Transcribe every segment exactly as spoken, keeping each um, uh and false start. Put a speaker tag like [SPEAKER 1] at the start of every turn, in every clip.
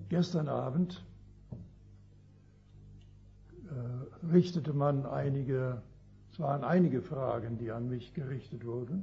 [SPEAKER 1] Gestern Abend äh, richtete man einige, es waren einige Fragen, die an mich gerichtet wurden.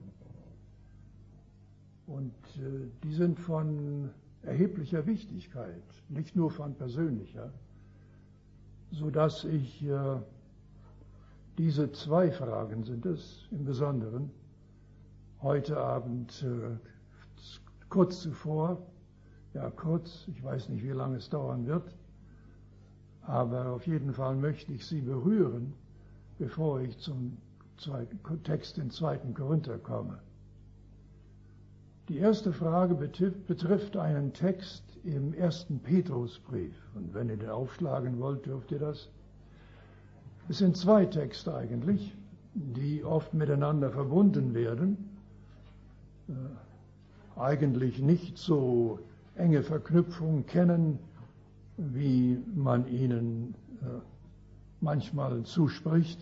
[SPEAKER 1] Und äh, die sind von erheblicher Wichtigkeit, nicht nur von persönlicher, sodass ich äh, diese zwei Fragen sind es im Besonderen heute Abend äh, kurz zuvor, ja kurz, ich weiß nicht, wie lange es dauern wird, aber auf jeden Fall möchte ich sie berühren, bevor ich zum zweiten Text in zweiten Korinther komme. Die erste Frage betrifft einen Text im ersten Petrusbrief. Und wenn ihr den aufschlagen wollt, dürft ihr das. Es sind zwei Texte eigentlich, die oft miteinander verbunden werden. Äh, eigentlich nicht so enge Verknüpfung kennen, wie man ihnen äh, manchmal zuspricht.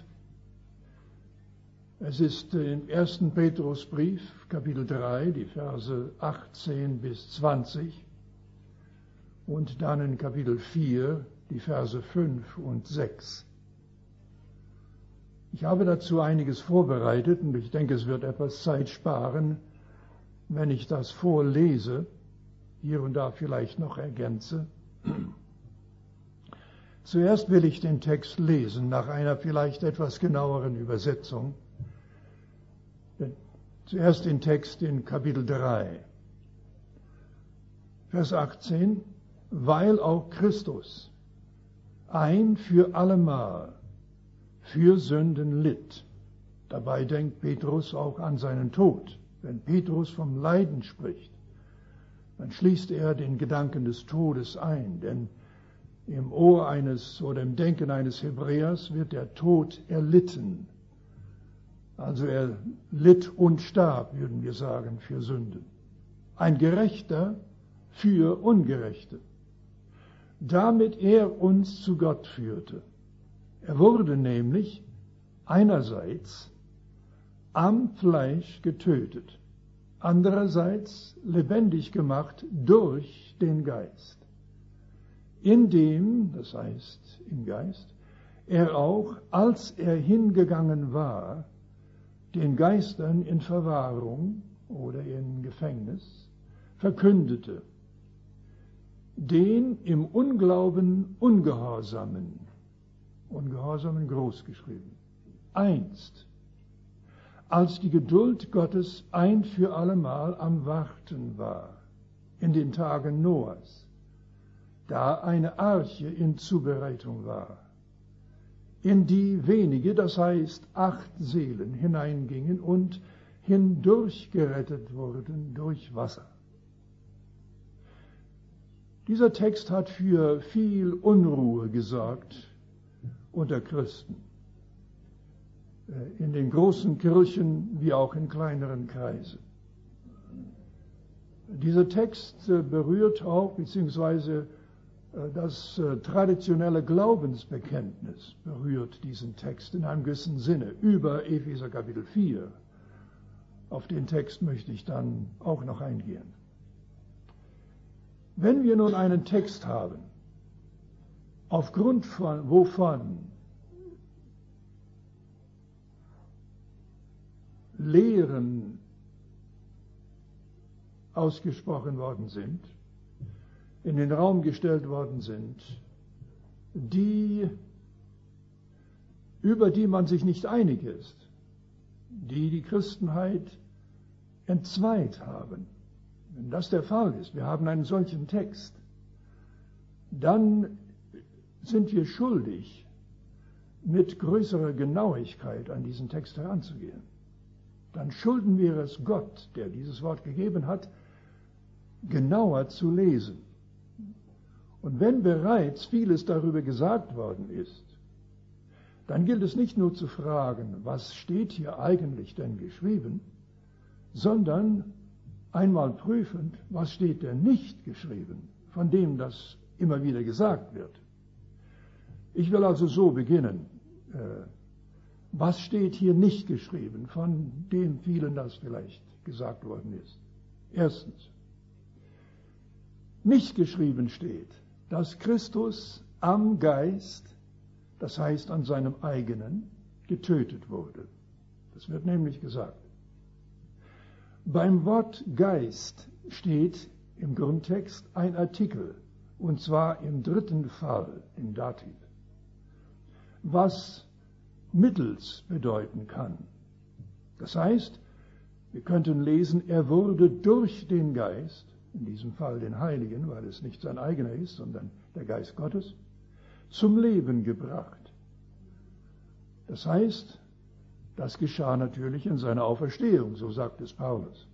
[SPEAKER 1] Es ist im ersten Petrusbrief, Kapitel drei, die Verse achtzehn bis zwanzig und dann in Kapitel vier, die Verse fünf und sechs. Ich habe dazu einiges vorbereitet und ich denke, es wird etwas Zeit sparen, wenn ich das vorlese, hier und da vielleicht noch ergänze. Zuerst will ich den Text lesen, nach einer vielleicht etwas genaueren Übersetzung. Zuerst den Text in Kapitel drei, Vers achtzehn, weil auch Christus ein für allemal für Sünden litt. Dabei denkt Petrus auch an seinen Tod. Wenn Petrus vom Leiden spricht, dann schließt er den Gedanken des Todes ein, denn im Ohr eines oder im Denken eines Hebräers wird der Tod erlitten. Also er litt und starb, würden wir sagen, für Sünden. Ein Gerechter für Ungerechte, damit er uns zu Gott führte. Er wurde nämlich einerseits am Fleisch getötet, andererseits lebendig gemacht durch den Geist, indem, das heißt im Geist, er auch, als er hingegangen war, den Geistern in Verwahrung oder in Gefängnis verkündete, den im Unglauben Ungehorsamen, Ungehorsamen großgeschrieben, einst, als die Geduld Gottes ein für allemal am Warten war, in den Tagen Noahs, da eine Arche in Zubereitung war, in die wenige, das heißt acht Seelen, hineingingen und hindurchgerettet wurden durch Wasser. Dieser Text hat für viel Unruhe gesorgt unter Christen, in den großen Kirchen wie auch in kleineren Kreisen. Dieser Text berührt auch, beziehungsweise das traditionelle Glaubensbekenntnis berührt diesen Text in einem gewissen Sinne über Epheser Kapitel vier. Auf den Text möchte ich dann auch noch eingehen. Wenn wir nun einen Text haben, aufgrund von wovon Lehren ausgesprochen worden sind, in den Raum gestellt worden sind, die, über die man sich nicht einig ist, die die Christenheit entzweit haben. Wenn das der Fall ist, wir haben einen solchen Text, dann sind wir schuldig, mit größerer Genauigkeit an diesen Text heranzugehen. Dann schulden wir es Gott, der dieses Wort gegeben hat, genauer zu lesen. Und wenn bereits vieles darüber gesagt worden ist, dann gilt es nicht nur zu fragen, was steht hier eigentlich denn geschrieben, sondern einmal prüfend, was steht denn nicht geschrieben, von dem das immer wieder gesagt wird. Ich will also so beginnen. Äh, was steht hier nicht geschrieben, von dem vielen das vielleicht gesagt worden ist? Erstens, nicht geschrieben steht, dass Christus am Geist, das heißt an seinem eigenen, getötet wurde. Das wird nämlich gesagt. Beim Wort Geist steht im Grundtext ein Artikel, und zwar im dritten Fall, im Dativ, was mittels bedeuten kann. Das heißt, wir könnten lesen, er wurde durch den Geist, in diesem Fall den Heiligen, weil es nicht sein eigener ist, sondern der Geist Gottes, zum Leben gebracht. Das heißt, das geschah natürlich in seiner Auferstehung, so sagt es Paulus.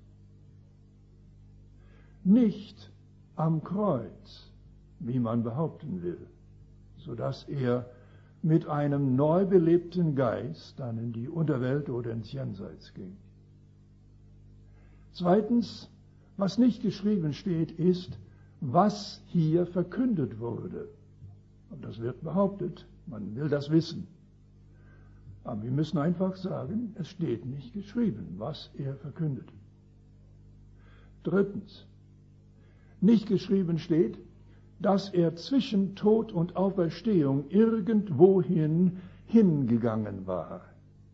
[SPEAKER 1] Nicht am Kreuz, wie man behaupten will, sodass er mit einem neu belebten Geist dann in die Unterwelt oder ins Jenseits ging. Zweitens, was nicht geschrieben steht, ist, was hier verkündet wurde. Und das wird behauptet, man will das wissen. Aber wir müssen einfach sagen, es steht nicht geschrieben, was er verkündet. Drittens, nicht geschrieben steht, dass er zwischen Tod und Auferstehung irgendwohin hingegangen war.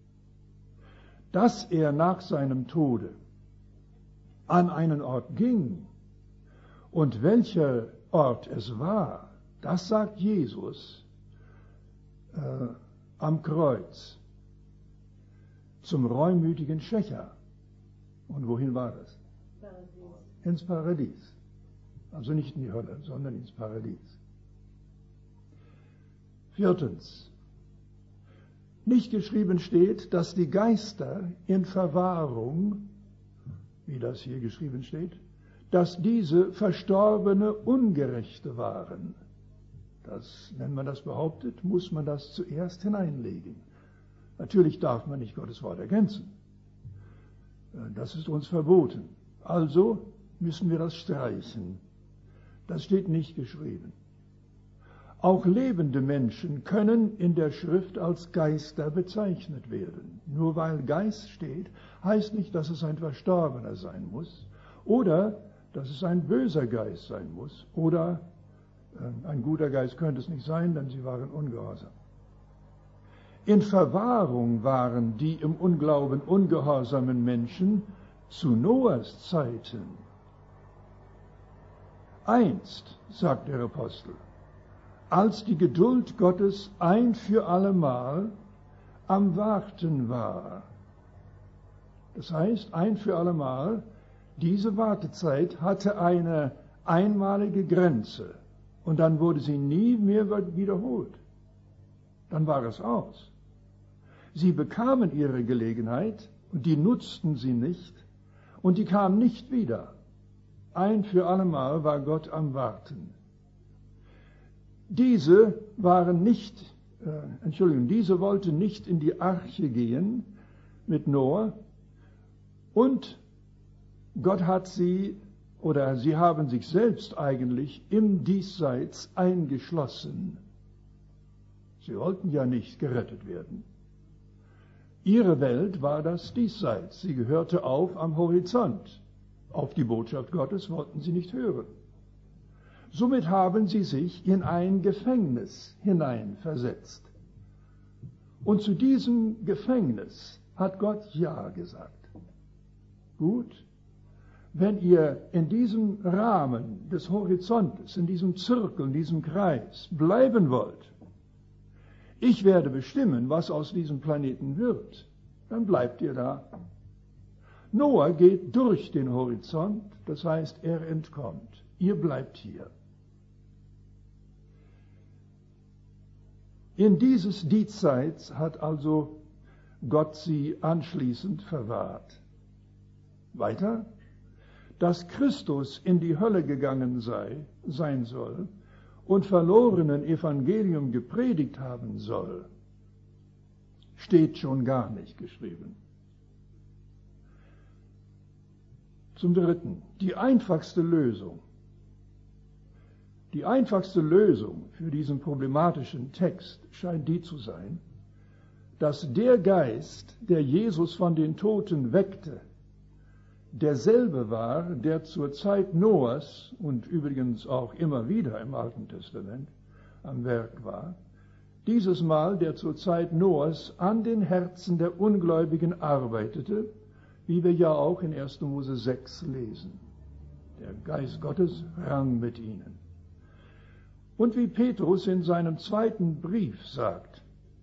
[SPEAKER 1] Dass er nach seinem Tode an einen Ort ging und welcher Ort es war, das sagt Jesus äh, am Kreuz zum reumütigen Schächer. Und wohin war das? Paradies. Ins Paradies. Also nicht in die Hölle, sondern ins Paradies. Viertens. Nicht geschrieben steht, dass die Geister in Verwahrung, wie das hier geschrieben steht, dass diese verstorbene Ungerechte waren. Das, wenn man das behauptet, muss man das zuerst hineinlegen. Natürlich darf man nicht Gottes Wort ergänzen. Das ist uns verboten. Also müssen wir das streichen. Das steht nicht geschrieben. Auch lebende Menschen können in der Schrift als Geister bezeichnet werden. Nur weil Geist steht, heißt nicht, dass es ein Verstorbener sein muss oder dass es ein böser Geist sein muss oder äh, ein guter Geist könnte es nicht sein, denn sie waren ungehorsam. In Verwahrung waren die im Unglauben ungehorsamen Menschen zu Noahs Zeiten. Einst, sagt der Apostel, als die Geduld Gottes ein für allemal am Warten war. Das heißt, ein für allemal, diese Wartezeit hatte eine einmalige Grenze und dann wurde sie nie mehr wiederholt. Dann war es aus. Sie bekamen ihre Gelegenheit und die nutzten sie nicht und die kam nicht wieder. Ein für allemal war Gott am Warten. Diese waren nicht, äh, Entschuldigung, diese wollten nicht in die Arche gehen mit Noah und Gott hat sie, oder sie haben sich selbst eigentlich im Diesseits eingeschlossen. Sie wollten ja nicht gerettet werden. Ihre Welt war das Diesseits. Sie gehörte auf am Horizont. Auf die Botschaft Gottes wollten sie nicht hören. Somit haben sie sich in ein Gefängnis hineinversetzt. Und zu diesem Gefängnis hat Gott Ja gesagt. Gut, wenn ihr in diesem Rahmen des Horizontes, in diesem Zirkel, in diesem Kreis bleiben wollt, ich werde bestimmen, was aus diesem Planeten wird, dann bleibt ihr da. Noah geht durch den Horizont, das heißt, er entkommt. Ihr bleibt hier. In dieses Diesseits hat also Gott sie anschließend verwahrt. Weiter, dass Christus in die Hölle gegangen sei, sein soll und verlorenen Evangelium gepredigt haben soll, steht schon gar nicht geschrieben. Zum Dritten, die einfachste Lösung. Die einfachste Lösung für diesen problematischen Text scheint die zu sein, dass der Geist, der Jesus von den Toten weckte, derselbe war, der zur Zeit Noahs und übrigens auch immer wieder im Alten Testament am Werk war, dieses Mal, der zur Zeit Noahs an den Herzen der Ungläubigen arbeitete, wie wir ja auch in erster Mose sechs lesen. Der Geist Gottes rang mit ihnen. Und wie Petrus in seinem zweiten Brief sagt,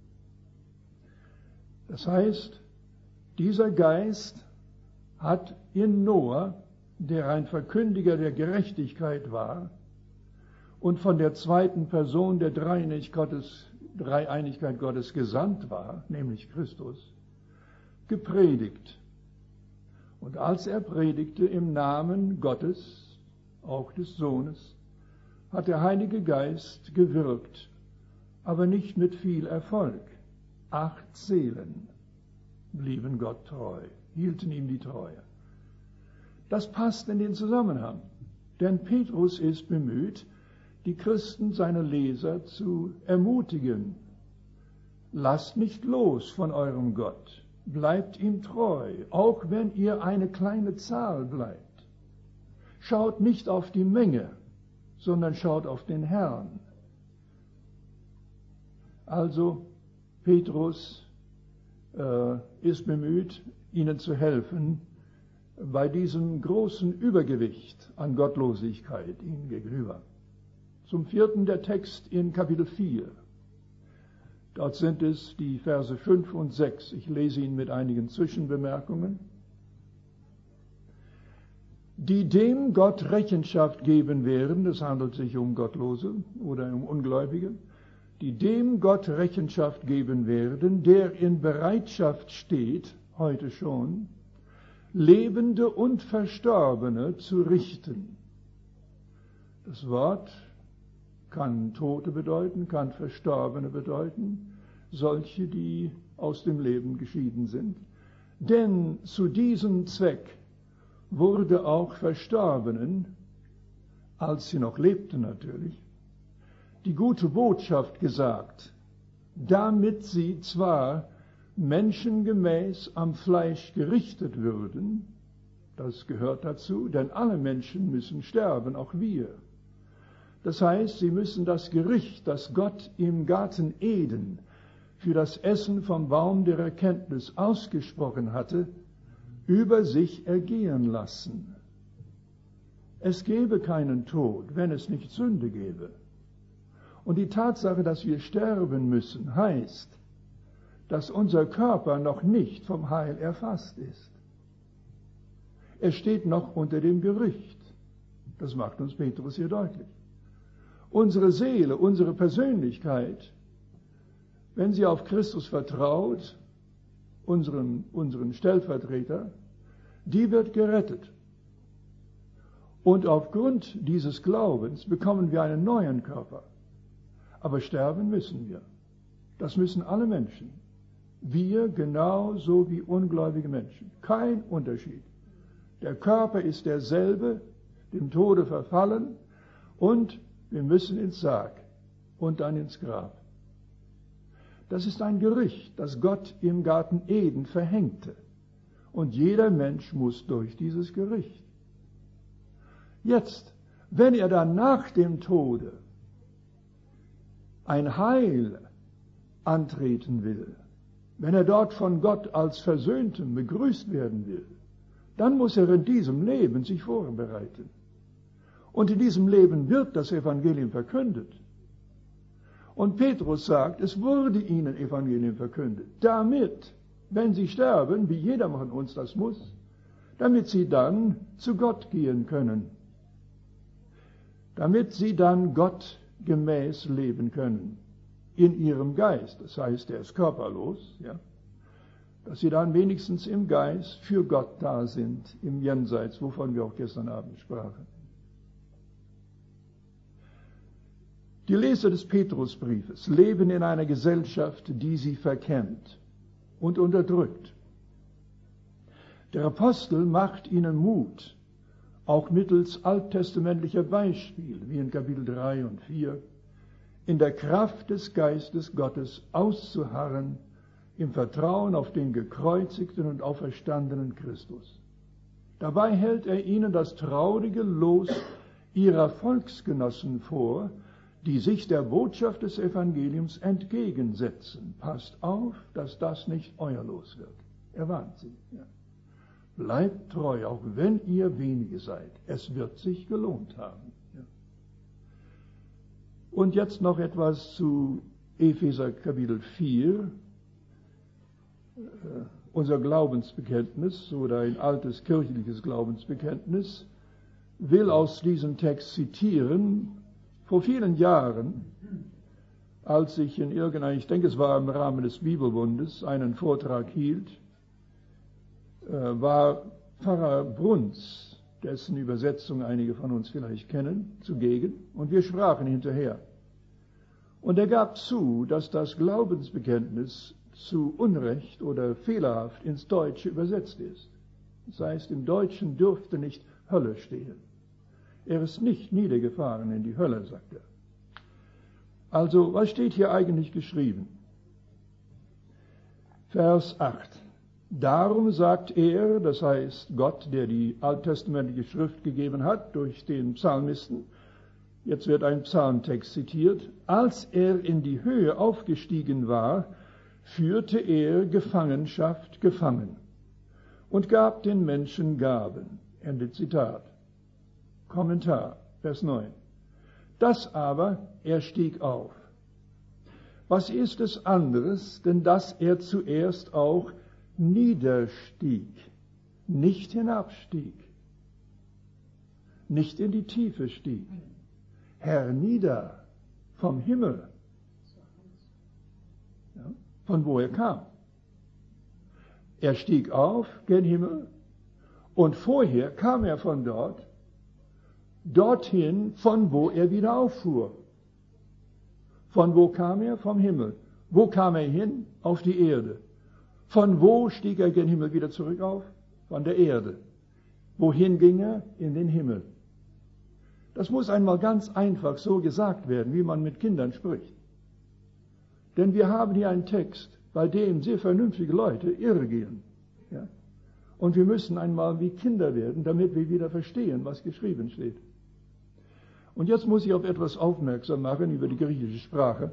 [SPEAKER 1] das heißt, dieser Geist hat in Noah, der ein Verkündiger der Gerechtigkeit war und von der zweiten Person der Dreieinigkeit Gottes, Dreieinigkeit Gottes gesandt war, nämlich Christus, gepredigt. Und als er predigte im Namen Gottes, auch des Sohnes, hat der Heilige Geist gewirkt, aber nicht mit viel Erfolg. Acht Seelen blieben Gott treu, hielten ihm die Treue. Das passt in den Zusammenhang, denn Petrus ist bemüht, die Christen, seine Leser, zu ermutigen. Lasst nicht los von eurem Gott, bleibt ihm treu, auch wenn ihr eine kleine Zahl bleibt. Schaut nicht auf die Menge, sondern schaut auf den Herrn. Also, Petrus äh, ist bemüht, ihnen zu helfen, bei diesem großen Übergewicht an Gottlosigkeit ihnen gegenüber. Zum vierten der Text in Kapitel vier. Dort sind es die Verse fünf und sechs. Ich lese ihn mit einigen Zwischenbemerkungen. Die dem Gott Rechenschaft geben werden, es handelt sich um Gottlose oder um Ungläubige, die dem Gott Rechenschaft geben werden, der in Bereitschaft steht, heute schon, Lebende und Verstorbene zu richten. Das Wort kann Tote bedeuten, kann Verstorbene bedeuten, solche, die aus dem Leben geschieden sind. Denn zu diesem Zweck wurde auch Verstorbenen, als sie noch lebten natürlich, die gute Botschaft gesagt, damit sie zwar menschengemäß am Fleisch gerichtet würden, das gehört dazu, denn alle Menschen müssen sterben, auch wir. Das heißt, sie müssen das Gericht, das Gott im Garten Eden für das Essen vom Baum der Erkenntnis ausgesprochen hatte, über sich ergehen lassen. Es gäbe keinen Tod, wenn es nicht Sünde gäbe. Und die Tatsache, dass wir sterben müssen, heißt, dass unser Körper noch nicht vom Heil erfasst ist. Er steht noch unter dem Gericht. Das macht uns Petrus hier deutlich. Unsere Seele, unsere Persönlichkeit, wenn sie auf Christus vertraut, unseren, unseren Stellvertreter, die wird gerettet. Und aufgrund dieses Glaubens bekommen wir einen neuen Körper. Aber sterben müssen wir. Das müssen alle Menschen. Wir genauso wie ungläubige Menschen. Kein Unterschied. Der Körper ist derselbe, dem Tode verfallen, und wir müssen ins Sarg und dann ins Grab. Das ist ein Gericht, das Gott im Garten Eden verhängte. Und jeder Mensch muss durch dieses Gericht. Jetzt, wenn er dann nach dem Tode ein Heil antreten will, wenn er dort von Gott als Versöhntem begrüßt werden will, dann muss er in diesem Leben sich vorbereiten. Und in diesem Leben wird das Evangelium verkündet. Und Petrus sagt, es wurde ihnen Evangelium verkündet, damit, wenn sie sterben, wie jeder von uns das muss, damit sie dann zu Gott gehen können. Damit sie dann Gott gemäß leben können. In ihrem Geist, das heißt, er ist körperlos, ja, dass sie dann wenigstens im Geist für Gott da sind, im Jenseits, wovon wir auch gestern Abend sprachen. Die Leser des Petrusbriefes leben in einer Gesellschaft, die sie verkennt und unterdrückt. Der Apostel macht ihnen Mut, auch mittels alttestamentlicher Beispiele, wie in Kapitel drei und vier, in der Kraft des Geistes Gottes auszuharren, im Vertrauen auf den gekreuzigten und auferstandenen Christus. Dabei hält er ihnen das traurige Los ihrer Volksgenossen vor, die sich der Botschaft des Evangeliums entgegensetzen. Passt auf, dass das nicht euer Los wird. Er warnt sie. Ja. Bleibt treu, auch wenn ihr wenige seid. Es wird sich gelohnt haben. Ja. Und jetzt noch etwas zu Epheser Kapitel vier. Äh, unser Glaubensbekenntnis oder ein altes kirchliches Glaubensbekenntnis will aus diesem Text zitieren. Vor vielen Jahren, als ich in irgendeinem, ich denke es war im Rahmen des Bibelbundes, einen Vortrag hielt, war Pfarrer Bruns, dessen Übersetzung einige von uns vielleicht kennen, zugegen, und wir sprachen hinterher. Und er gab zu, dass das Glaubensbekenntnis zu Unrecht oder fehlerhaft ins Deutsche übersetzt ist. Das heißt, im Deutschen dürfte nicht Hölle stehen. Er ist nicht niedergefahren in die Hölle, sagt er. Also, was steht hier eigentlich geschrieben? Vers acht. Darum sagt er, das heißt Gott, der die alttestamentliche Schrift gegeben hat durch den Psalmisten, jetzt wird ein Psalmtext zitiert, als er in die Höhe aufgestiegen war, führte er Gefangenschaft gefangen und gab den Menschen Gaben. Ende Zitat. Kommentar, Vers neun. Das aber, er stieg auf. Was ist es anderes, denn dass er zuerst auch niederstieg, nicht hinabstieg, nicht in die Tiefe stieg, hernieder vom Himmel, ja, von wo er kam. Er stieg auf gen Himmel und vorher kam er von dort, dorthin, von wo er wieder auffuhr. Von wo kam er? Vom Himmel. Wo kam er hin? Auf die Erde. Von wo stieg er gen Himmel wieder zurück auf? Von der Erde. Wohin ging er? In den Himmel. Das muss einmal ganz einfach so gesagt werden, wie man mit Kindern spricht. Denn wir haben hier einen Text, bei dem sehr vernünftige Leute irregehen. Ja? Und wir müssen einmal wie Kinder werden, damit wir wieder verstehen, was geschrieben steht. Und jetzt muss ich auf etwas aufmerksam machen über die griechische Sprache.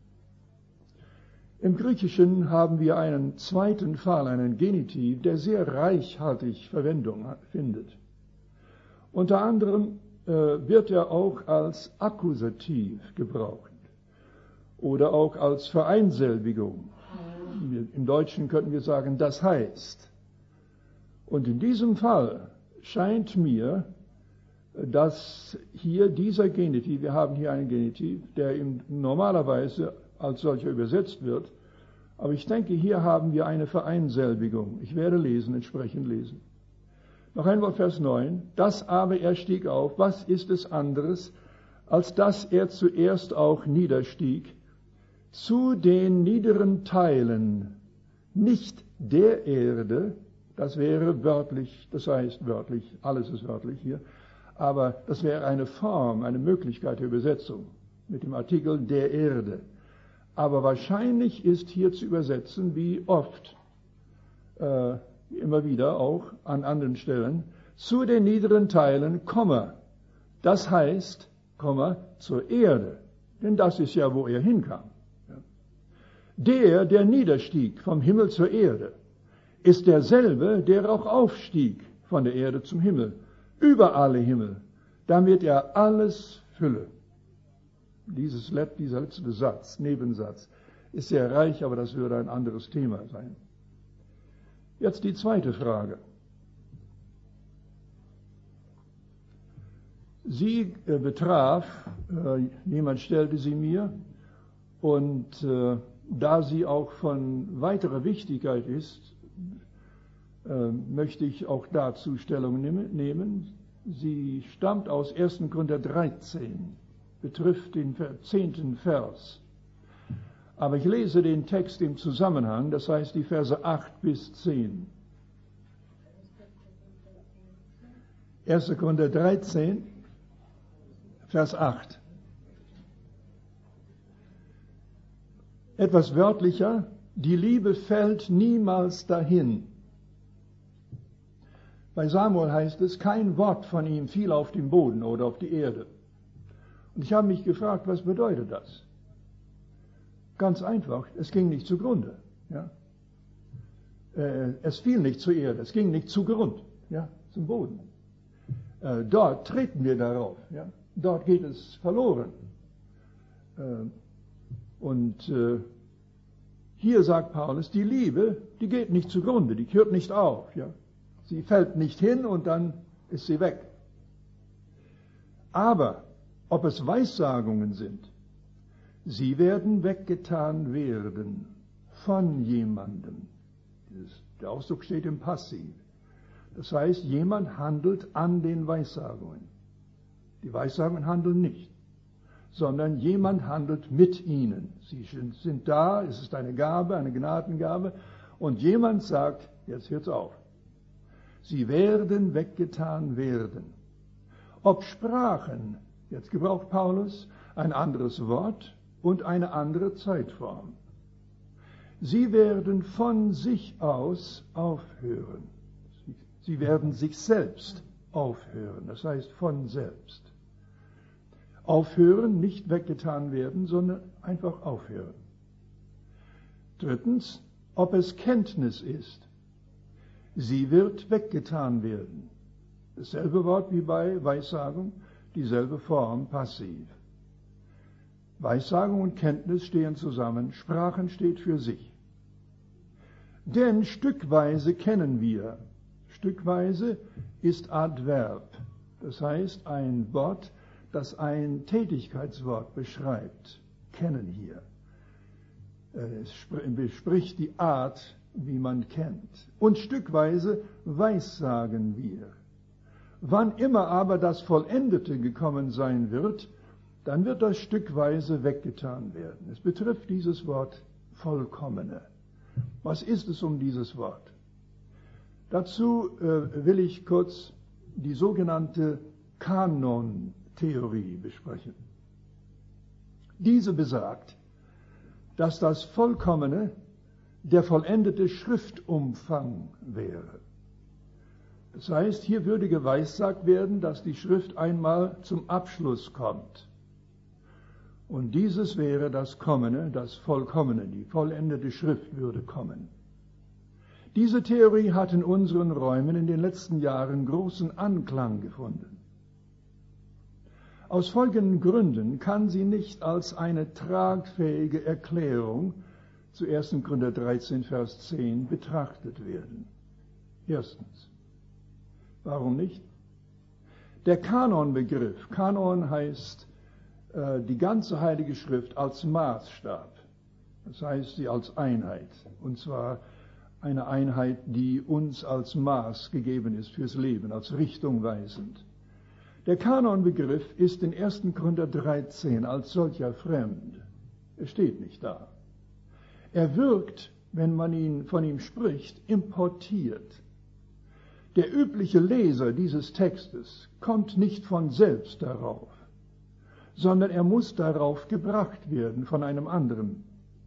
[SPEAKER 1] Im Griechischen haben wir einen zweiten Fall, einen Genitiv, der sehr reichhaltig Verwendung findet. Unter anderem äh, wird er auch als Akkusativ gebraucht oder auch als Vereinselbigung. Im Deutschen könnten wir sagen, das heißt. Und in diesem Fall scheint mir, dass hier dieser Genitiv, wir haben hier einen Genitiv, der ihm normalerweise als solcher übersetzt wird, aber ich denke, hier haben wir eine Vereinselbigung. Ich werde lesen, entsprechend lesen. Noch einmal Vers neun. Das aber er stieg auf, was ist es anderes, als dass er zuerst auch niederstieg, zu den niederen Teilen, nicht der Erde, das wäre wörtlich, das heißt wörtlich, alles ist wörtlich hier, aber das wäre eine Form, eine Möglichkeit der Übersetzung mit dem Artikel der Erde. Aber wahrscheinlich ist hier zu übersetzen, wie oft, äh, immer wieder auch an anderen Stellen, zu den niederen Teilen, Komma. Das heißt, Komma, zur Erde. Denn das ist ja, wo er hinkam. Ja. Der, der niederstieg vom Himmel zur Erde, ist derselbe, der auch aufstieg von der Erde zum Himmel. Über alle Himmel, damit er alles fülle. Dieses, dieser letzte Satz, Nebensatz, ist sehr reich, aber das würde ein anderes Thema sein. Jetzt die zweite Frage. Sie äh, betraf, äh, jemand stellte sie mir, und äh, da sie auch von weiterer Wichtigkeit ist, äh, möchte ich auch dazu Stellung nehmen. Sie stammt aus ersten Korinther dreizehn, betrifft den zehnten Vers. Aber ich lese den Text im Zusammenhang, das heißt die Verse acht bis zehn. erster Korinther dreizehn, Vers acht. Etwas wörtlicher, die Liebe fällt niemals dahin. Bei Samuel heißt es, kein Wort von ihm fiel auf den Boden oder auf die Erde. Und ich habe mich gefragt, was bedeutet das? Ganz einfach, es ging nicht zugrunde. Ja? Äh, es fiel nicht zur Erde, es ging nicht zu Grund, ja, zum Boden. Äh, dort treten wir darauf, ja? Dort geht es verloren. Äh, und äh, hier sagt Paulus, die Liebe, die geht nicht zugrunde, die hört nicht auf. Ja? Sie fällt nicht hin und dann ist sie weg. Aber ob es Weissagungen sind, sie werden weggetan werden von jemandem. Der Ausdruck steht im Passiv. Das heißt, jemand handelt an den Weissagungen. Die Weissagungen handeln nicht, sondern jemand handelt mit ihnen. Sie sind da, es ist eine Gabe, eine Gnadengabe, und jemand sagt, jetzt hört's auf. Sie werden weggetan werden. Ob Sprachen, jetzt gebraucht Paulus ein anderes Wort und eine andere Zeitform. Sie werden von sich aus aufhören. Sie werden sich selbst aufhören, das heißt von selbst. Aufhören, nicht weggetan werden, sondern einfach aufhören. Drittens, ob es Kenntnis ist. Sie wird weggetan werden. Dasselbe Wort wie bei Weissagung, dieselbe Form, passiv. Weissagung und Kenntnis stehen zusammen, Sprachen steht für sich. Denn stückweise kennen wir. Stückweise ist Adverb, das heißt ein Wort, das ein Tätigkeitswort beschreibt. Kennen hier. Es bespricht die Art, wie man kennt. Und stückweise weissagen wir. Wann immer aber das Vollendete gekommen sein wird, dann wird das stückweise weggetan werden. Es betrifft dieses Wort Vollkommene. Was ist es um dieses Wort? Dazu äh, will ich kurz die sogenannte Kanon-Theorie besprechen. Diese besagt, dass das Vollkommene der vollendete Schriftumfang wäre. Das heißt, hier würde geweissagt werden, dass die Schrift einmal zum Abschluss kommt. Und dieses wäre das Kommende, das Vollkommene, die vollendete Schrift würde kommen. Diese Theorie hat in unseren Räumen in den letzten Jahren großen Anklang gefunden. Aus folgenden Gründen kann sie nicht als eine tragfähige Erklärung zu ersten Korinther dreizehn, Vers zehn betrachtet werden. Erstens. Warum nicht? Der Kanonbegriff, Kanon heißt äh, die ganze Heilige Schrift als Maßstab. Das heißt sie als Einheit. Und zwar eine Einheit, die uns als Maß gegeben ist fürs Leben, als richtungweisend. Der Kanonbegriff ist in ersten Korinther dreizehn als solcher fremd. Er steht nicht da. Er wirkt, wenn man ihn, von ihm spricht, importiert. Der übliche Leser dieses Textes kommt nicht von selbst darauf, sondern er muss darauf gebracht werden von einem anderen,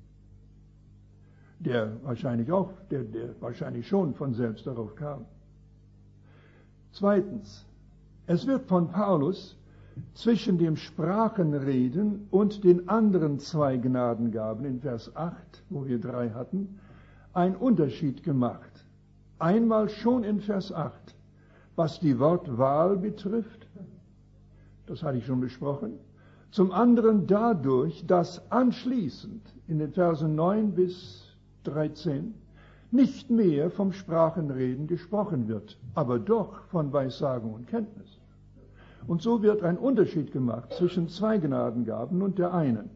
[SPEAKER 1] der wahrscheinlich auch, der, der wahrscheinlich schon von selbst darauf kam. Zweitens, es wird von Paulus zwischen dem Sprachenreden und den anderen zwei Gnadengaben in Vers acht, wo wir drei hatten, ein Unterschied gemacht. Einmal schon in Vers acht, was die Wortwahl betrifft, das hatte ich schon besprochen. Zum anderen dadurch, dass anschließend in den Versen neun bis dreizehn nicht mehr vom Sprachenreden gesprochen wird, aber doch von Weissagung und Kenntnis. Und so wird ein Unterschied gemacht zwischen zwei Gnadengaben und der einen.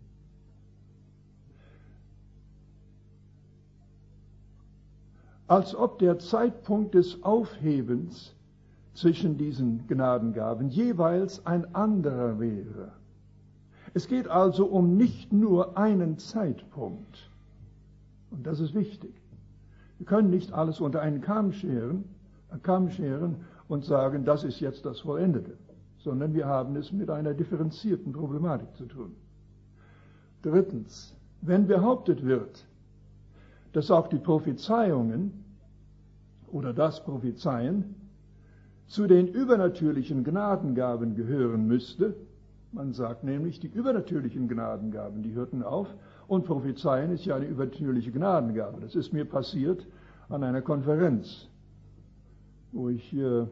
[SPEAKER 1] Als ob der Zeitpunkt des Aufhebens zwischen diesen Gnadengaben jeweils ein anderer wäre. Es geht also um nicht nur einen Zeitpunkt. Und das ist wichtig. Wir können nicht alles unter einen Kamm scheren, Kamm scheren und sagen, das ist jetzt das Vollendete, sondern wir haben es mit einer differenzierten Problematik zu tun. Drittens, wenn behauptet wird, dass auch die Prophezeiungen oder das Prophezeien zu den übernatürlichen Gnadengaben gehören müsste. Man sagt nämlich, die übernatürlichen Gnadengaben, die hörten auf, und Prophezeien ist ja eine übernatürliche Gnadengabe. Das ist mir passiert an einer Konferenz, wo, ich,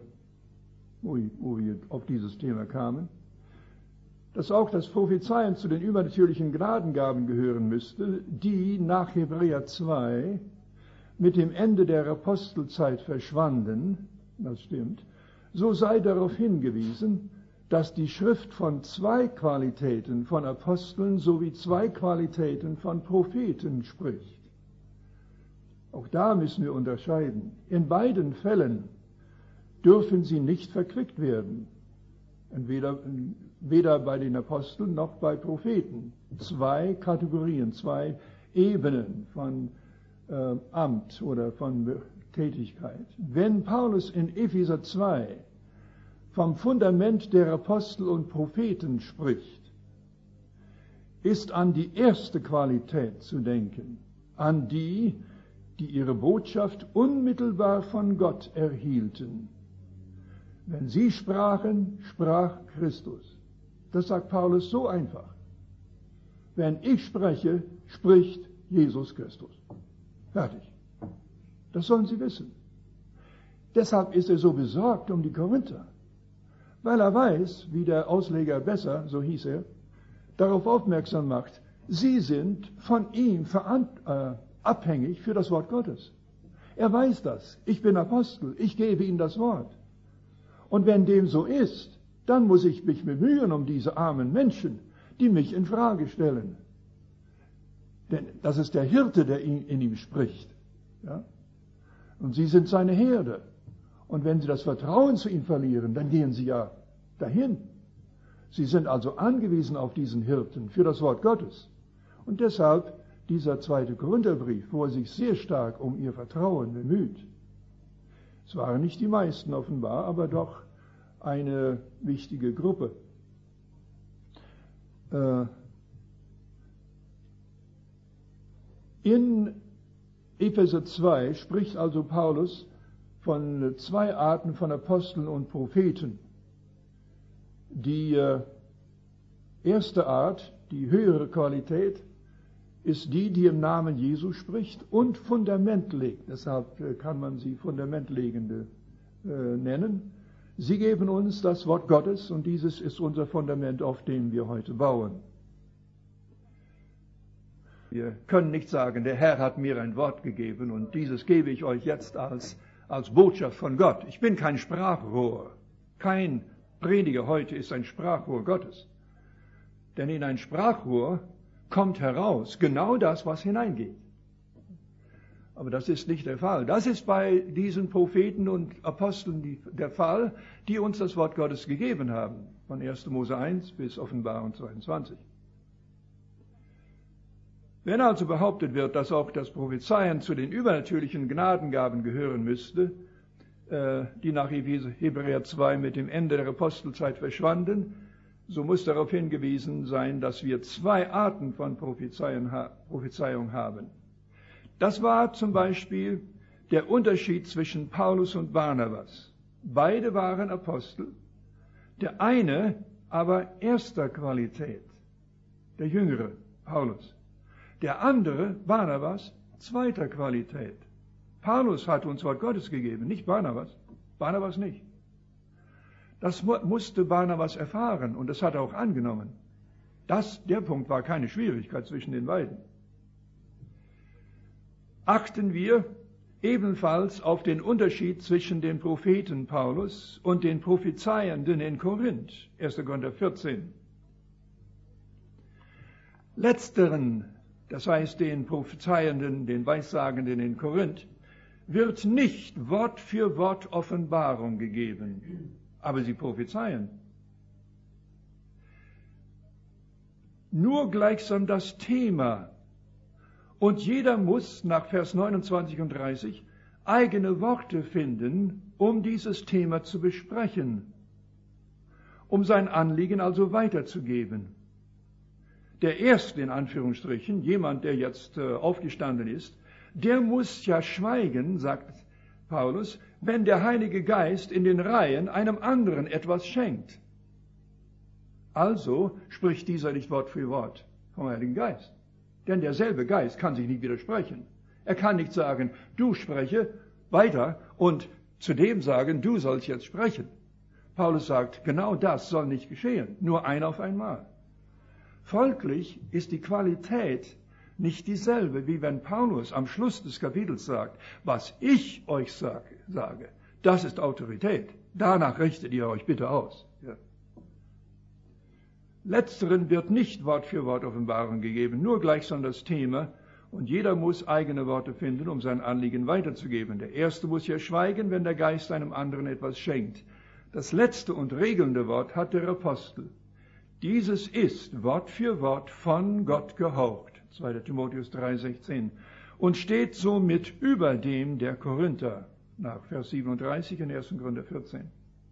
[SPEAKER 1] wo, ich, wo wir auf dieses Thema kamen, dass auch das Prophezeien zu den übernatürlichen Gnadengaben gehören müsste, die nach Hebräer zwei mit dem Ende der Apostelzeit verschwanden. Das stimmt. So sei darauf hingewiesen, dass die Schrift von zwei Qualitäten von Aposteln sowie zwei Qualitäten von Propheten spricht. Auch da müssen wir unterscheiden. In beiden Fällen dürfen sie nicht verquickt werden. Entweder, weder bei den Aposteln noch bei Propheten. Zwei Kategorien, zwei Ebenen von äh, Amt oder von Tätigkeit. Wenn Paulus in Epheser zwei vom Fundament der Apostel und Propheten spricht, ist an die erste Qualität zu denken, an die, die ihre Botschaft unmittelbar von Gott erhielten. Wenn sie sprachen, sprach Christus. Das sagt Paulus so einfach. Wenn ich spreche, spricht Jesus Christus. Fertig. Das sollen sie wissen. Deshalb ist er so besorgt um die Korinther. Weil er weiß, wie der Ausleger Besser, so hieß er, darauf aufmerksam macht, sie sind von ihm äh, abhängig für das Wort Gottes. Er weiß das. Ich bin Apostel, ich gebe ihnen das Wort. Und wenn dem so ist, dann muss ich mich bemühen um diese armen Menschen, die mich in Frage stellen. Denn das ist der Hirte, der in ihm spricht. Ja? Und sie sind seine Herde. Und wenn sie das Vertrauen zu ihm verlieren, dann gehen sie ja dahin. Sie sind also angewiesen auf diesen Hirten für das Wort Gottes. Und deshalb dieser zweite Korintherbrief, wo er sich sehr stark um ihr Vertrauen bemüht. Es waren nicht die meisten offenbar, aber doch eine wichtige Gruppe. In Epheser zwei spricht also Paulus von zwei Arten von Aposteln und Propheten. Die äh, erste Art, die höhere Qualität, ist die, die im Namen Jesu spricht und Fundament legt. Deshalb äh, kann man sie Fundamentlegende äh, nennen. Sie geben uns das Wort Gottes und dieses ist unser Fundament, auf dem wir heute bauen. Wir können nicht sagen, der Herr hat mir ein Wort gegeben und dieses gebe ich euch jetzt als als Botschaft von Gott. Ich bin kein Sprachrohr. Kein Prediger heute ist ein Sprachrohr Gottes. Denn in ein Sprachrohr kommt heraus genau das, was hineingeht. Aber das ist nicht der Fall. Das ist bei diesen Propheten und Aposteln die, der Fall, die uns das Wort Gottes gegeben haben. Von erster Mose eins bis Offenbarung zweiundzwanzig. Wenn also behauptet wird, dass auch das Prophezeien zu den übernatürlichen Gnadengaben gehören müsste, äh, die nach Hebräer zwei mit dem Ende der Apostelzeit verschwanden, so muss darauf hingewiesen sein, dass wir zwei Arten von Prophezeiung, Prophezeiung haben. Das war zum Beispiel der Unterschied zwischen Paulus und Barnabas. Beide waren Apostel, der eine aber erster Qualität, der jüngere Paulus. Der andere, Barnabas, zweiter Qualität. Paulus hat uns Wort Gottes gegeben, nicht Barnabas. Barnabas nicht. Das musste Barnabas erfahren und das hat er auch angenommen. Das, der Punkt war keine Schwierigkeit zwischen den beiden. Achten wir ebenfalls auf den Unterschied zwischen dem Propheten Paulus und den Prophezeienden in Korinth, erster Korinther vierzehn. Letzteren, das heißt den Prophezeienden, den Weissagenden in Korinth, wird nicht Wort für Wort Offenbarung gegeben, aber sie prophezeien. Nur gleichsam das Thema. Und jeder muss nach Vers neunundzwanzig und dreißig eigene Worte finden, um dieses Thema zu besprechen, um sein Anliegen also weiterzugeben. Der Erste, in Anführungsstrichen, jemand, der jetzt äh, aufgestanden ist, der muss ja schweigen, sagt Paulus, wenn der Heilige Geist in den Reihen einem anderen etwas schenkt. Also spricht dieser nicht Wort für Wort vom Heiligen Geist. Denn derselbe Geist kann sich nicht widersprechen. Er kann nicht sagen, du spreche weiter und zu dem sagen, du sollst jetzt sprechen. Paulus sagt, genau das soll nicht geschehen, nur ein auf einmal. Folglich ist die Qualität nicht dieselbe, wie wenn Paulus am Schluss des Kapitels sagt, was ich euch sage, sage das ist Autorität. Danach richtet ihr euch bitte aus. Ja. Letzteren wird nicht Wort für Wort Offenbarung gegeben, nur gleichsam das Thema, und jeder muss eigene Worte finden, um sein Anliegen weiterzugeben. Der Erste muss ja schweigen, wenn der Geist einem anderen etwas schenkt. Das letzte und regelnde Wort hat der Apostel. Dieses ist Wort für Wort von Gott gehaucht, zweiter Timotheus drei sechzehn, und steht somit über dem der Korinther, nach Vers siebenunddreißig in erster Korinther vierzehn.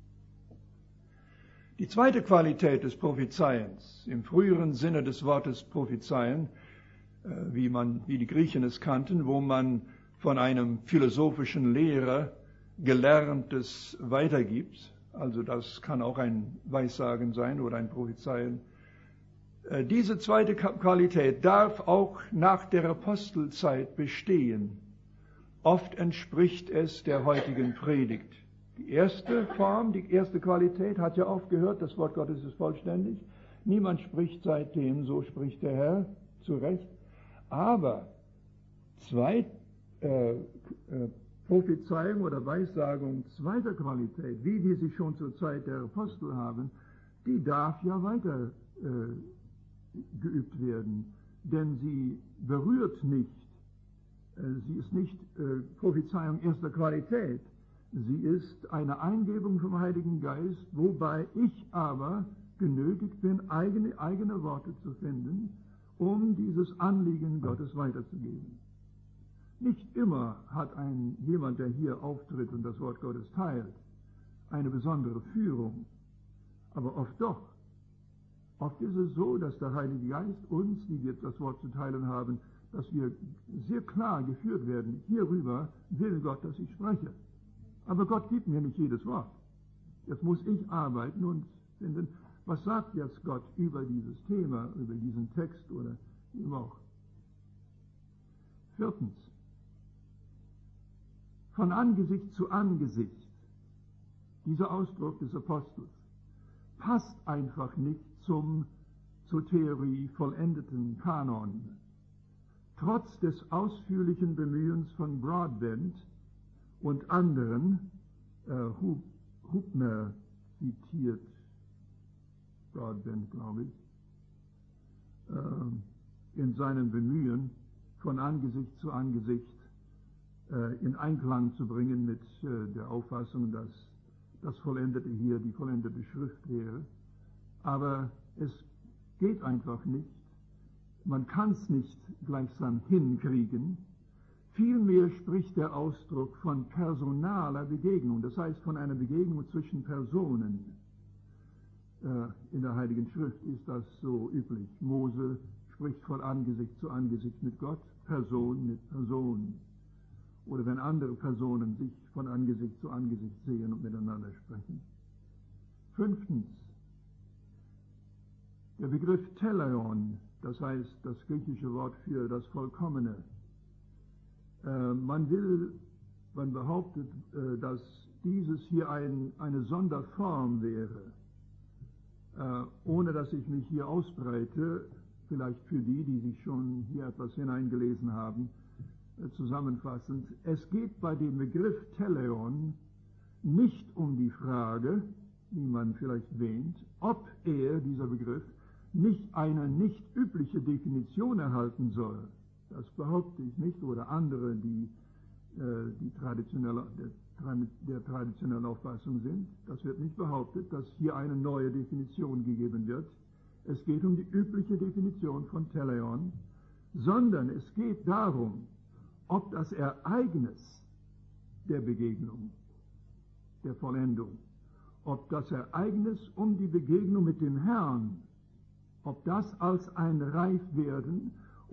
[SPEAKER 1] Die zweite Qualität des Prophezeiens, im früheren Sinne des Wortes Prophezeien, wie man, wie die Griechen es kannten, wo man von einem philosophischen Lehrer Gelerntes weitergibt, also das kann auch ein Weissagen sein oder ein Prophezeien. Diese zweite Qualität darf auch nach der Apostelzeit bestehen. Oft entspricht es der heutigen Predigt. Die erste Form, die erste Qualität hat ja aufgehört, das Wort Gottes ist vollständig. Niemand spricht seitdem, so spricht der Herr, zu Recht. Aber zwei äh, äh, Prophezeiung oder Weissagung zweiter Qualität, wie wir sie schon zur Zeit der Apostel haben, die darf ja weiter äh, geübt werden, denn sie berührt nicht, äh, sie ist nicht äh, Prophezeiung erster Qualität, sie ist eine Eingebung vom Heiligen Geist, wobei ich aber genötigt bin, eigene, eigene Worte zu finden, um dieses Anliegen Gottes weiterzugeben. Nicht immer hat ein jemand, der hier auftritt und das Wort Gottes teilt, eine besondere Führung, aber oft doch. Oft ist es so, dass der Heilige Geist uns, die wir das Wort zu teilen haben, dass wir sehr klar geführt werden. Hierüber will Gott, dass ich spreche. Aber Gott gibt mir nicht jedes Wort. Jetzt muss ich arbeiten und finden, was sagt jetzt Gott über dieses Thema, über diesen Text oder wie auch. Viertens. Von Angesicht zu Angesicht, dieser Ausdruck des Apostels, passt einfach nicht zum, zur Theorie vollendeten Kanon. Trotz des ausführlichen Bemühens von Broadbent und anderen, äh, Hubner zitiert Broadbent, glaube ich, äh, in seinem Bemühen, von Angesicht zu Angesicht in Einklang zu bringen mit der Auffassung, dass das Vollendete hier die vollendete Schrift wäre. Aber es geht einfach nicht. Man kann es nicht gleichsam hinkriegen. Vielmehr spricht der Ausdruck von personaler Begegnung, das heißt von einer Begegnung zwischen Personen. In der Heiligen Schrift ist das so üblich. Mose spricht von Angesicht zu Angesicht mit Gott, Person mit Person. Oder wenn andere Personen sich von Angesicht zu Angesicht sehen und miteinander sprechen. Fünftens, der Begriff Teleion, das heißt das griechische Wort für das Vollkommene. Äh, man will, man behauptet, äh, dass dieses hier ein, eine Sonderform wäre, äh, ohne dass ich mich hier ausbreite, vielleicht für die, die sich schon hier etwas hineingelesen haben, zusammenfassend, es geht bei dem Begriff Teleion nicht um die Frage, wie man vielleicht wähnt, ob er, dieser Begriff, nicht eine nicht übliche Definition erhalten soll. Das behaupte ich nicht, oder andere, die, äh, die traditionelle, der, der traditionellen Auffassung sind. Das wird nicht behauptet, dass hier eine neue Definition gegeben wird. Es geht um die übliche Definition von Teleion, sondern es geht darum, ob das Ereignis der Begegnung, der Vollendung, ob das Ereignis um die Begegnung mit dem Herrn, ob das als ein Reifwerden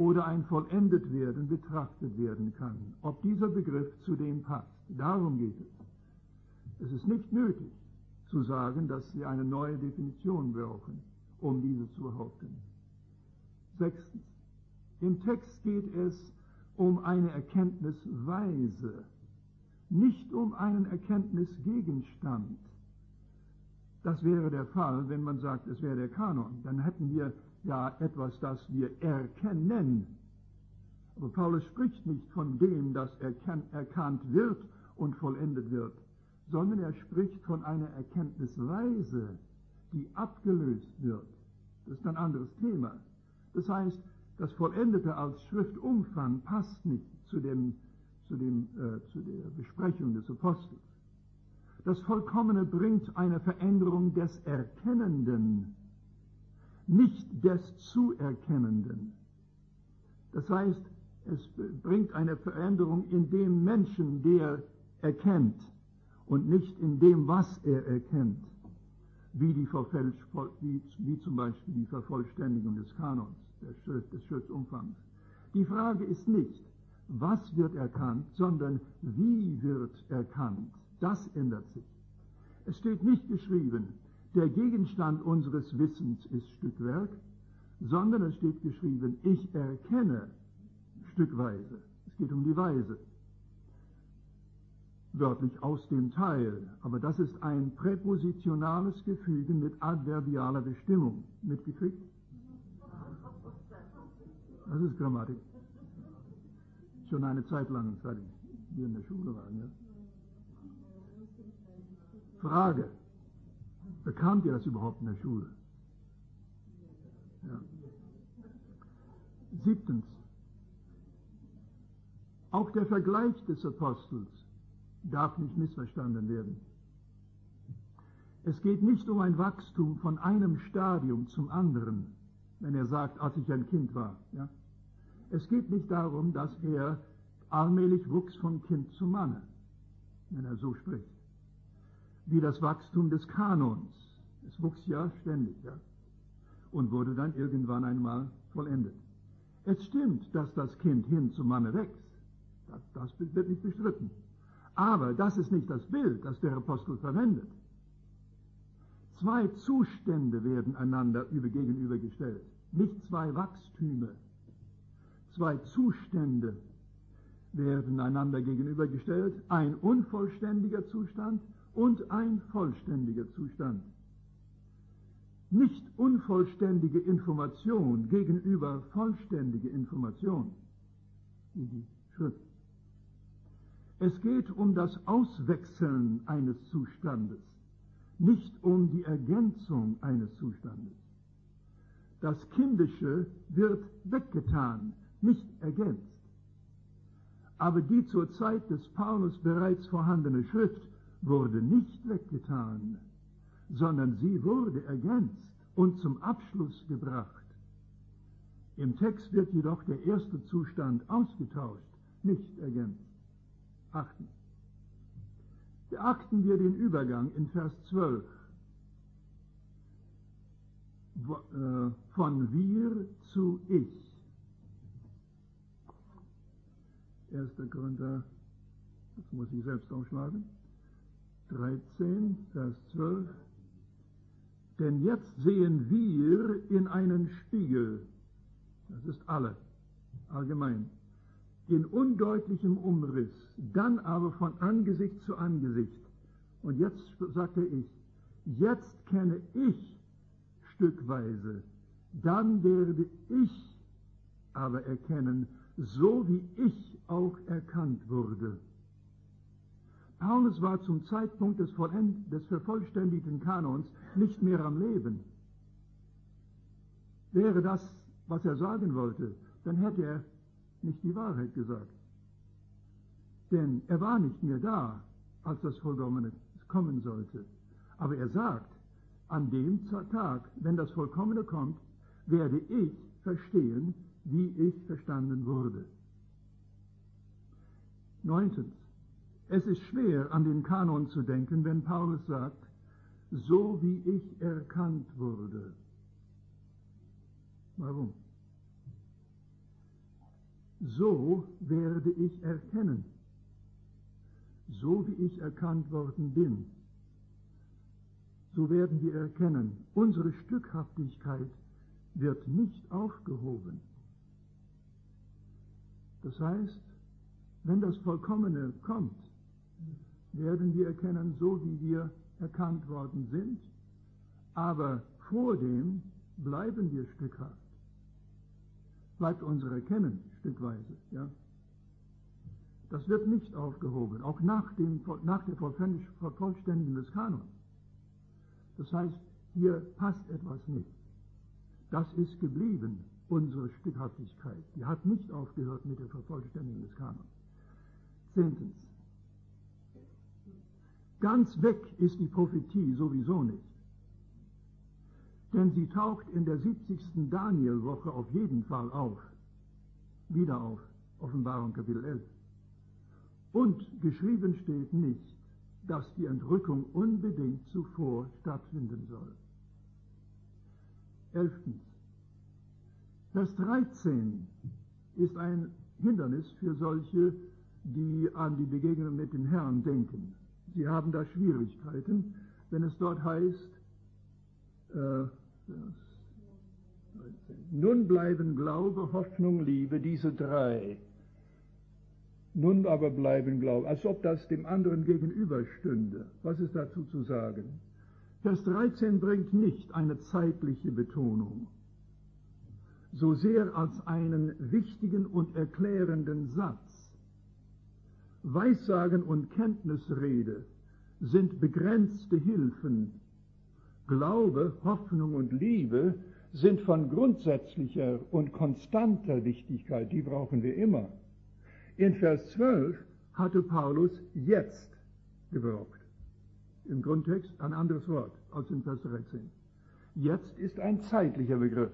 [SPEAKER 1] oder ein vollendet werden betrachtet werden kann, ob dieser Begriff zu dem passt. Darum geht es. Es ist nicht nötig zu sagen, dass Sie eine neue Definition brauchen, um diese zu behaupten. Sechstens. Im Text geht es um eine Erkenntnisweise, nicht um einen Erkenntnisgegenstand. Das wäre der Fall, wenn man sagt, es wäre der Kanon. Dann hätten wir ja etwas, das wir erkennen. Aber Paulus spricht nicht von dem, das erkannt wird und vollendet wird, sondern er spricht von einer Erkenntnisweise, die abgelöst wird. Das ist ein anderes Thema. Das heißt, das Vollendete als Schriftumfang passt nicht zu, dem, zu, dem, äh, zu der Besprechung des Apostels. Das Vollkommene bringt eine Veränderung des Erkennenden, nicht des Zuerkennenden. Das heißt, es bringt eine Veränderung in dem Menschen, der erkennt, und nicht in dem, was er erkennt, wie, die wie, wie zum Beispiel die Vervollständigung des Kanons, des Schriftumfangs. Die Frage ist nicht, was wird erkannt, sondern wie wird erkannt. Das ändert sich. Es steht nicht geschrieben, der Gegenstand unseres Wissens ist Stückwerk, sondern es steht geschrieben, ich erkenne stückweise. Es geht um die Weise. Wörtlich aus dem Teil, aber das ist ein präpositionales Gefügen mit adverbialer Bestimmung. Mitgekriegt? Das ist Grammatik. Schon eine Zeit lang, seit wir in der Schule waren. Ja? Frage, bekamt ihr das überhaupt in der Schule? Ja. Siebtens, auch der Vergleich des Apostels darf nicht missverstanden werden. Es geht nicht um ein Wachstum von einem Stadium zum anderen, wenn er sagt, als ich ein Kind war. Ja? Es geht nicht darum, dass er allmählich wuchs von Kind zu Manne, wenn er so spricht. Wie das Wachstum des Kanons. Es wuchs ja ständig, ja, und wurde dann irgendwann einmal vollendet. Es stimmt, dass das Kind hin zum Manne wächst. Das, das wird nicht bestritten. Aber das ist nicht das Bild, das der Apostel verwendet. Zwei Zustände werden einander gegenübergestellt, nicht zwei Wachstüme. Zwei Zustände werden einander gegenübergestellt, ein unvollständiger Zustand und ein vollständiger Zustand. Nicht unvollständige Information gegenüber vollständige Information, wie die Schrift. Es geht um das Auswechseln eines Zustandes, nicht um die Ergänzung eines Zustandes. Das Kindische wird weggetan, nicht ergänzt. Aber die zur Zeit des Paulus bereits vorhandene Schrift wurde nicht weggetan, sondern sie wurde ergänzt und zum Abschluss gebracht. Im Text wird jedoch der erste Zustand ausgetauscht, nicht ergänzt. Achtens. Beachten wir den Übergang in Vers zwölf. Von wir zu ich. erster Korinther, das muss ich selbst aufschlagen, dreizehn, Vers zwölf. Denn jetzt sehen wir in einen Spiegel, das ist alle, allgemein, in undeutlichem Umriss, dann aber von Angesicht zu Angesicht. Und jetzt sagte ich, jetzt kenne ich stückweise, dann werde ich aber erkennen, so wie ich auch erkannt wurde. Paulus war zum Zeitpunkt des, Vollend- des vervollständigten Kanons nicht mehr am Leben. Wäre das, was er sagen wollte, dann hätte er nicht die Wahrheit gesagt. Denn er war nicht mehr da, als das Vollkommene kommen sollte. Aber er sagt, an dem Tag, wenn das Vollkommene kommt, werde ich verstehen, wie ich verstanden wurde. Neuntens. Es ist schwer, an den Kanon zu denken, wenn Paulus sagt, so wie ich erkannt wurde. Warum? so werde ich erkennen, so wie ich erkannt worden bin. So werden wir erkennen, unsere Stückhaftigkeit wird nicht aufgehoben. Das heißt, wenn das Vollkommene kommt, werden wir erkennen, so wie wir erkannt worden sind, aber vor dem bleiben wir stückhaft. Bleibt unser Erkennen stückweise, ja. Das wird nicht aufgehoben, auch nach, dem, nach der Vervollständigung des Kanons. Das heißt, hier passt etwas nicht. Das ist geblieben, unsere Stückhaftigkeit. Die hat nicht aufgehört mit der Vervollständigung des Kanons. Zehntens. Ganz weg ist die Prophetie sowieso nicht. Denn sie taucht in der siebzigsten Danielwoche auf jeden Fall auf. Wieder auf, Offenbarung Kapitel elf. Und geschrieben steht nicht, dass die Entrückung unbedingt zuvor stattfinden soll. Elftens. Vers dreizehn ist ein Hindernis für solche, die an die Begegnung mit dem Herrn denken. Sie haben da Schwierigkeiten, wenn es dort heißt, äh, nun bleiben Glaube, Hoffnung, Liebe, diese drei. Nun aber bleiben Glaube, als ob das dem anderen gegenüberstünde. Was ist dazu zu sagen? Vers dreizehn bringt nicht eine zeitliche Betonung, so sehr als einen wichtigen und erklärenden Satz. Weissagen und Kenntnisrede sind begrenzte Hilfen. Glaube, Hoffnung und Liebe sind von grundsätzlicher und konstanter Wichtigkeit, die brauchen wir immer. In Vers zwölf hatte Paulus jetzt gebraucht. Im Grundtext ein anderes Wort als in Vers dreizehn. Jetzt ist ein zeitlicher Begriff.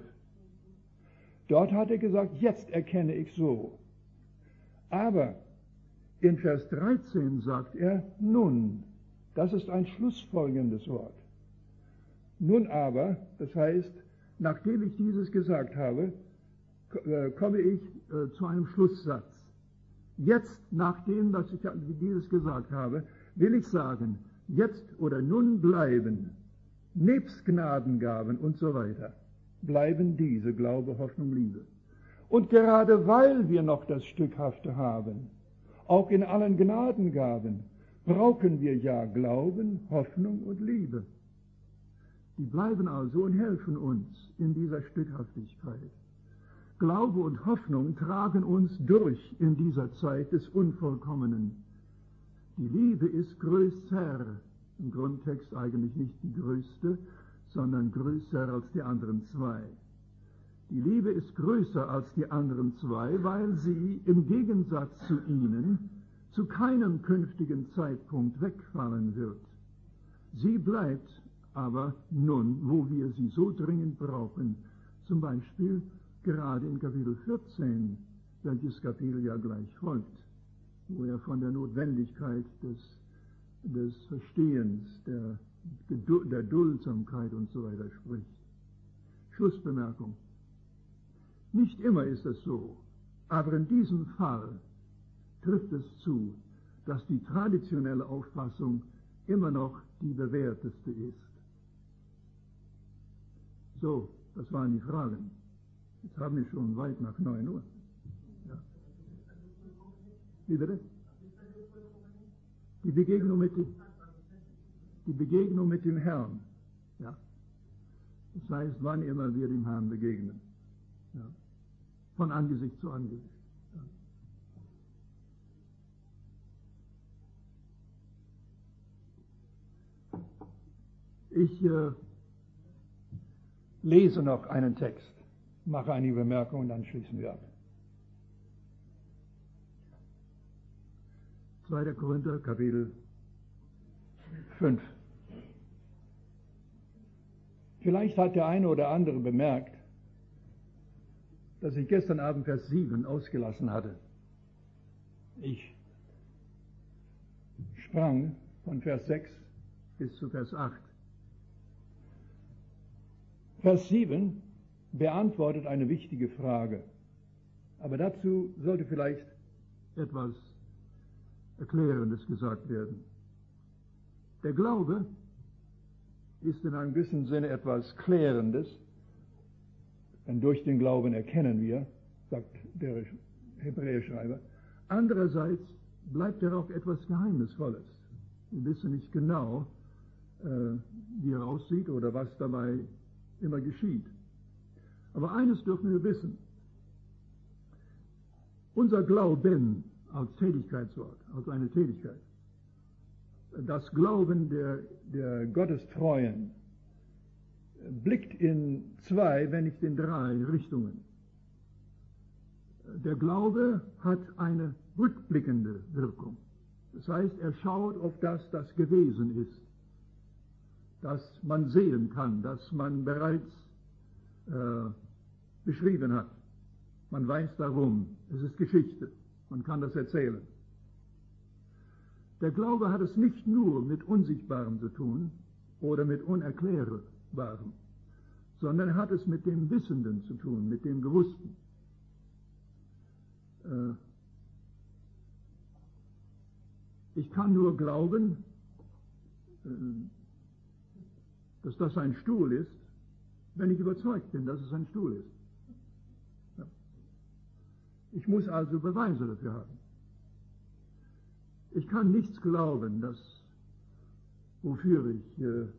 [SPEAKER 1] Dort hat er gesagt, jetzt erkenne ich so. Aber in Vers dreizehn sagt er, nun. Das ist ein schlussfolgendes Wort. Nun aber, das heißt, nachdem ich dieses gesagt habe, komme ich äh, zu einem Schlusssatz. Jetzt, nachdem, dass ich dieses gesagt habe, will ich sagen, jetzt oder nun bleiben, nebst Gnadengaben und so weiter, bleiben diese Glaube, Hoffnung, Liebe. Und gerade weil wir noch das Stückhafte haben, auch in allen Gnadengaben, brauchen wir ja Glauben, Hoffnung und Liebe. Die bleiben also und helfen uns in dieser Stückhaftigkeit. Glaube und Hoffnung tragen uns durch in dieser Zeit des Unvollkommenen. Die Liebe ist größer, im Grundtext eigentlich nicht die größte, sondern größer als die anderen zwei. Die Liebe ist größer als die anderen zwei, weil sie im Gegensatz zu ihnen zu keinem künftigen Zeitpunkt wegfallen wird. Sie bleibt aber nun, wo wir sie so dringend brauchen, zum Beispiel gerade in Kapitel vierzehn, welches Kapitel ja gleich folgt, wo er von der Notwendigkeit des, des Verstehens, der, der Duldsamkeit und so weiter spricht. Schlussbemerkung. Nicht immer ist es so, aber in diesem Fall trifft es zu, dass die traditionelle Auffassung immer noch die bewährteste ist. So, das waren die Fragen. Jetzt haben wir schon weit nach neun Uhr. Ja. Wie bitte? Die Begegnung mit dem, die Begegnung mit dem Herrn. Ja. Das heißt, wann immer wir dem Herrn begegnen. Ja. Von Angesicht zu Angesicht. Ja. Ich äh, lese noch einen Text, mache einige Bemerkungen und dann schließen wir ab. zweiter Korinther, Kapitel fünf. Vielleicht hat der eine oder andere bemerkt, dass ich gestern Abend Vers sieben ausgelassen hatte. Ich sprang von Vers sechs bis zu Vers acht. Vers sieben beantwortet eine wichtige Frage. Aber dazu sollte vielleicht etwas Erklärendes gesagt werden. Der Glaube ist in einem gewissen Sinne etwas Klärendes, denn durch den Glauben erkennen wir, sagt der Hebräerschreiber. Andererseits bleibt er auch etwas Geheimnisvolles. Wir wissen nicht genau, äh, wie er aussieht oder was dabei immer geschieht. Aber eines dürfen wir wissen. Unser Glauben als Tätigkeitswort, als eine Tätigkeit, das Glauben der, der Gottestreuen blickt in zwei, wenn nicht in drei Richtungen. Der Glaube hat eine rückblickende Wirkung. Das heißt, er schaut auf das, das gewesen ist, das man sehen kann, das man bereits äh, beschrieben hat. Man weiß darum, es ist Geschichte, man kann das erzählen. Der Glaube hat es nicht nur mit Unsichtbarem zu tun oder mit Unerklärbarem, sondern hat es mit dem Wissenden zu tun, mit dem Gewussten. Äh, ich kann nur glauben, äh, dass das ein Stuhl ist, wenn ich überzeugt bin, dass es ein Stuhl ist. Ja. Ich muss also Beweise dafür haben. Ich kann nichts glauben, das, wofür ich äh,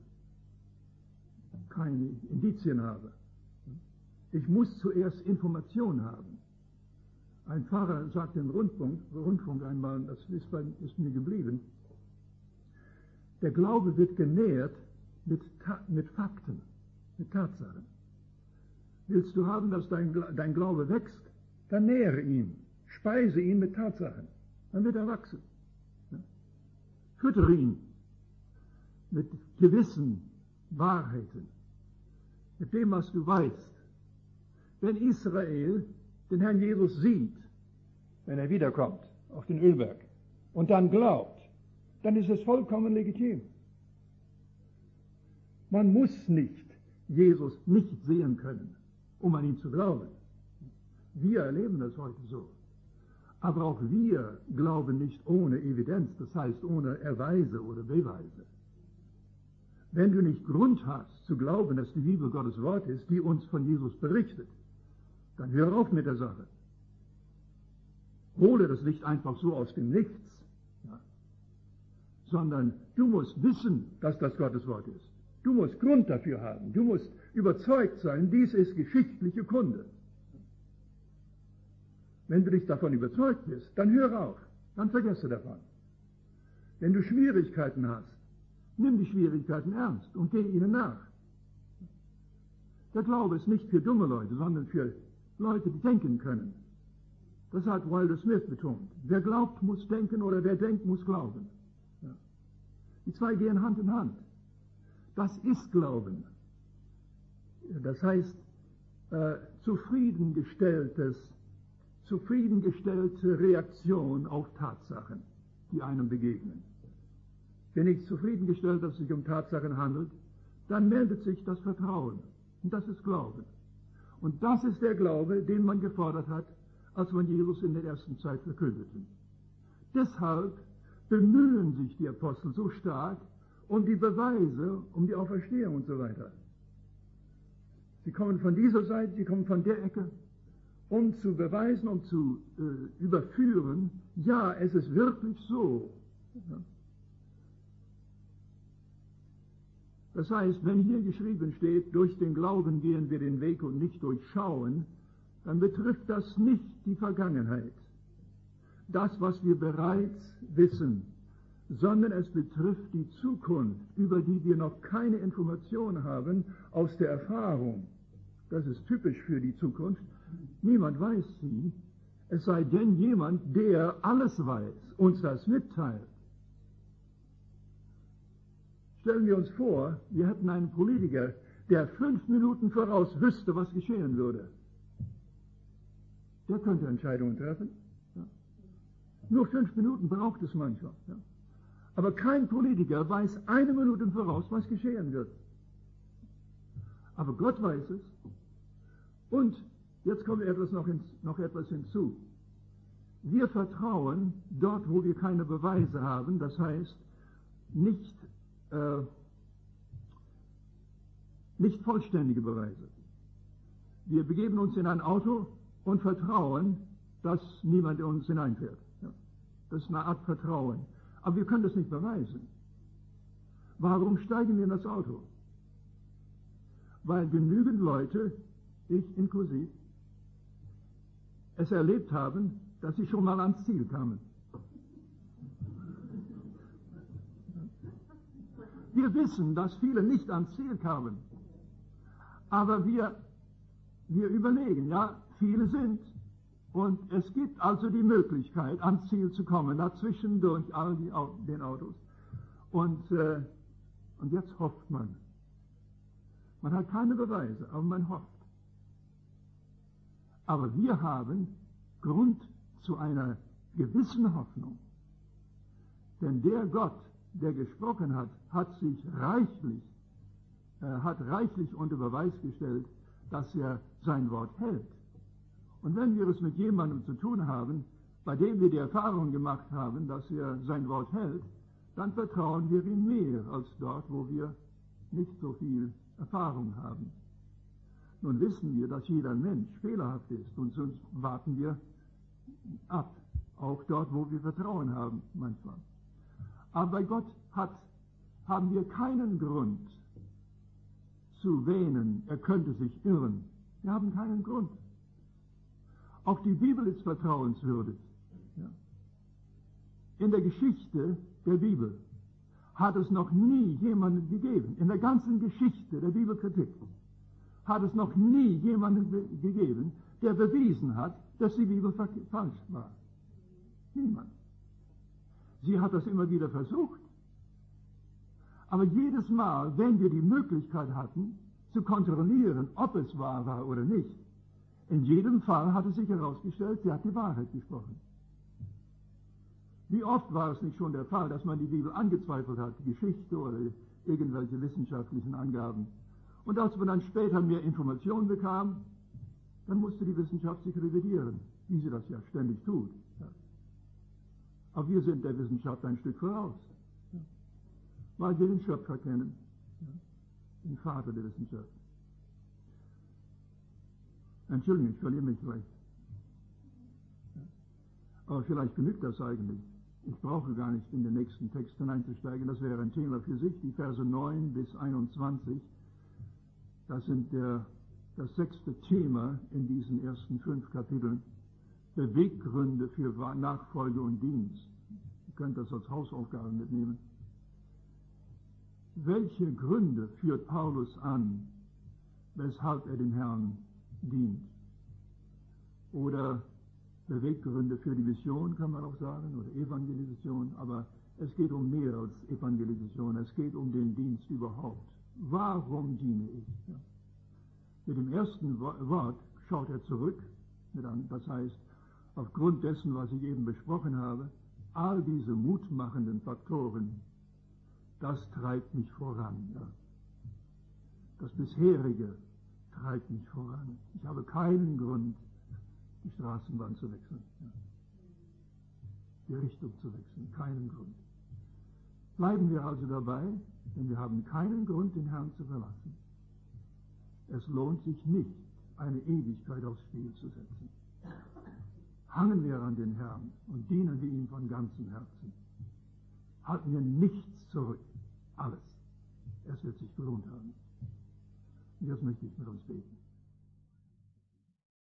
[SPEAKER 1] keine Indizien habe. Ich muss zuerst Information haben. Ein Pfarrer sagte im Rundfunk, Rundfunk einmal, das ist, bei, ist mir geblieben, der Glaube wird genährt mit, mit Fakten, mit Tatsachen. Willst du haben, dass dein, dein Glaube wächst, dann nähre ihn, speise ihn mit Tatsachen, dann wird er wachsen. Füttere ihn mit gewissen Wahrheiten, mit dem, was du weißt. Wenn Israel den Herrn Jesus sieht, wenn er wiederkommt auf den Ölberg und dann glaubt, dann ist es vollkommen legitim. Man muss nicht Jesus nicht sehen können, um an ihn zu glauben. Wir erleben das heute so. Aber auch wir glauben nicht ohne Evidenz, das heißt ohne Erweise oder Beweise. Wenn du nicht Grund hast zu glauben, dass die Bibel Gottes Wort ist, die uns von Jesus berichtet, dann hör auf mit der Sache. Hole das nicht einfach so aus dem Nichts, ja, sondern du musst wissen, dass das Gottes Wort ist. Du musst Grund dafür haben. Du musst überzeugt sein, dies ist geschichtliche Kunde. Wenn du dich davon überzeugt bist, dann hör auf, dann vergesse davon. Wenn du Schwierigkeiten hast, nimm die Schwierigkeiten ernst und geh ihnen nach. Der Glaube ist nicht für dumme Leute, sondern für Leute, die denken können. Das hat Wilder Smith betont. Wer glaubt, muss denken, oder wer denkt, muss glauben. Ja. Die zwei gehen Hand in Hand. Das ist Glauben. Das heißt, äh, zufriedengestelltes zufriedengestellte Reaktion auf Tatsachen, die einem begegnen. Wenn ich zufriedengestellt, dass es sich um Tatsachen handelt, dann meldet sich das Vertrauen. Und das ist Glauben. Und das ist der Glaube, den man gefordert hat, als man Jesus in der ersten Zeit verkündete. Deshalb bemühen sich die Apostel so stark um die Beweise, um die Auferstehung und so weiter. Sie kommen von dieser Seite, sie kommen von der Ecke, um zu beweisen, um zu äh, überführen, ja, es ist wirklich so. Ja. Das heißt, wenn hier geschrieben steht, durch den Glauben gehen wir den Weg und nicht durch Schauen, dann betrifft das nicht die Vergangenheit, das, was wir bereits wissen, sondern es betrifft die Zukunft, über die wir noch keine Information haben aus der Erfahrung. Das ist typisch für die Zukunft. Niemand weiß sie, es sei denn jemand, der alles weiß, uns das mitteilt. Stellen wir uns vor, wir hätten einen Politiker, der fünf Minuten voraus wüsste, was geschehen würde. Der könnte Entscheidungen treffen. Ja. Nur fünf Minuten braucht es manchmal. Ja. Aber kein Politiker weiß eine Minute voraus, was geschehen wird. Aber Gott weiß es. Und Jetzt kommt etwas noch, ins, noch etwas hinzu. Wir vertrauen dort, wo wir keine Beweise haben, das heißt nicht, äh, nicht vollständige Beweise. Wir begeben uns in ein Auto und vertrauen, dass niemand in uns hineinfährt. Ja. Das ist eine Art Vertrauen. Aber wir können das nicht beweisen. Warum steigen wir in das Auto? Weil genügend Leute, ich inklusive, es erlebt haben, dass sie schon mal ans Ziel kamen. Wir wissen, dass viele nicht ans Ziel kamen. Aber wir, wir überlegen, ja, viele sind. Und es gibt also die Möglichkeit, ans Ziel zu kommen, dazwischen durch all die, den Autos. Und, äh, und jetzt hofft man. Man hat keine Beweise, aber man hofft. Aber wir haben Grund zu einer gewissen Hoffnung. Denn der Gott, der gesprochen hat, hat sich reichlich, äh, hat reichlich unter Beweis gestellt, dass er sein Wort hält. Und wenn wir es mit jemandem zu tun haben, bei dem wir die Erfahrung gemacht haben, dass er sein Wort hält, dann vertrauen wir ihm mehr als dort, wo wir nicht so viel Erfahrung haben. Nun wissen wir, dass jeder Mensch fehlerhaft ist und sonst warten wir ab, auch dort, wo wir Vertrauen haben, manchmal. Aber bei Gott hat, haben wir keinen Grund zu wähnen, er könnte sich irren. Wir haben keinen Grund. Auch die Bibel ist vertrauenswürdig. Ja. In der Geschichte der Bibel hat es noch nie jemanden gegeben, in der ganzen Geschichte der Bibelkritik, hat es noch nie jemanden be- gegeben, der bewiesen hat, dass die Bibel falsch war. Niemand. Sie hat das immer wieder versucht. Aber jedes Mal, wenn wir die Möglichkeit hatten, zu kontrollieren, ob es wahr war oder nicht, in jedem Fall hat es sich herausgestellt, sie hat die Wahrheit gesprochen. Wie oft war es nicht schon der Fall, dass man die Bibel angezweifelt hat, die Geschichte oder irgendwelche wissenschaftlichen Angaben. Und als man dann später mehr Informationen bekam, dann musste die Wissenschaft sich revidieren, wie sie das ja ständig tut. Ja. Aber wir sind der Wissenschaft ein Stück voraus, ja. Weil wir den Schöpfer kennen, ja. Den Vater der Wissenschaft. Entschuldigung, ich verliere mich vielleicht. Ja. Aber vielleicht genügt das eigentlich. Ich brauche gar nicht in den nächsten Text hineinzusteigen, das wäre ein Thema für sich, die Verse neun bis einundzwanzig. Das sind der, das sechste Thema in diesen ersten fünf Kapiteln. Beweggründe für Nachfolge und Dienst. Ihr könnt das als Hausaufgabe mitnehmen. Welche Gründe führt Paulus an, weshalb er dem Herrn dient? Oder Beweggründe für die Mission, kann man auch sagen, oder Evangelisation. Aber es geht um mehr als Evangelisation. Es geht um den Dienst überhaupt. Warum diene ich? Ja. Mit dem ersten Wort schaut er zurück, das heißt, aufgrund dessen, was ich eben besprochen habe, all diese mutmachenden Faktoren, das treibt mich voran. Ja. Das bisherige treibt mich voran. Ich habe keinen Grund, die Straßenbahn zu wechseln, ja. Die Richtung zu wechseln, keinen Grund. Bleiben wir also dabei, denn wir haben keinen Grund, den Herrn zu verlassen. Es lohnt sich nicht, eine Ewigkeit aufs Spiel zu setzen. Hangen wir an den Herrn und dienen wir ihm von ganzem Herzen. Halten wir nichts zurück, alles. Es wird sich gelohnt haben. Und jetzt möchte ich mit uns beten.